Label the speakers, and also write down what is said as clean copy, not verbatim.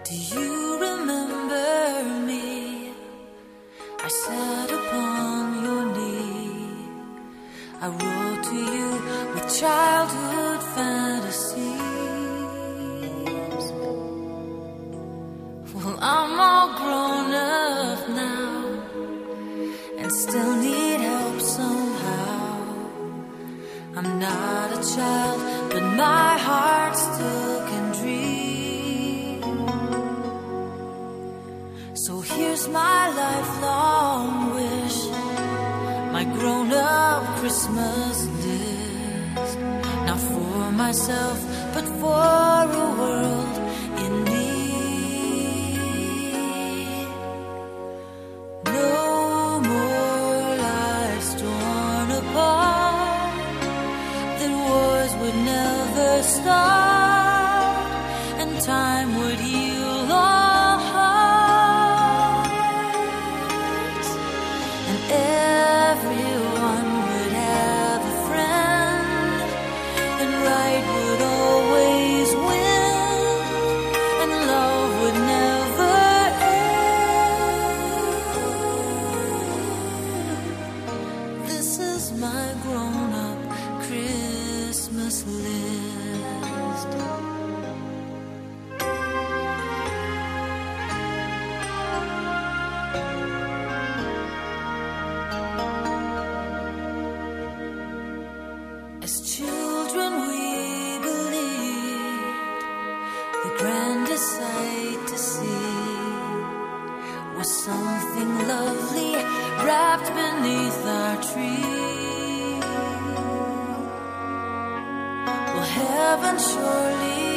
Speaker 1: Do you remember me? I sat upon your knee. I wrote to you with childhood fantasies. Well, I'm all grown up now and still need help somehow. I'm not a child, but my heart still can dream. So here's my lifelong wish, my grown-up Christmas list. Not for myself, but for a world in need. No more lives torn apart, then wars would never start, and time would heal all hearts, and everyone would have a friend, and right would always win, and love would never end. This is my grown-up Christmas list. As children we believed the grandest sight to see was something lovely wrapped beneath our tree. Well, heaven surely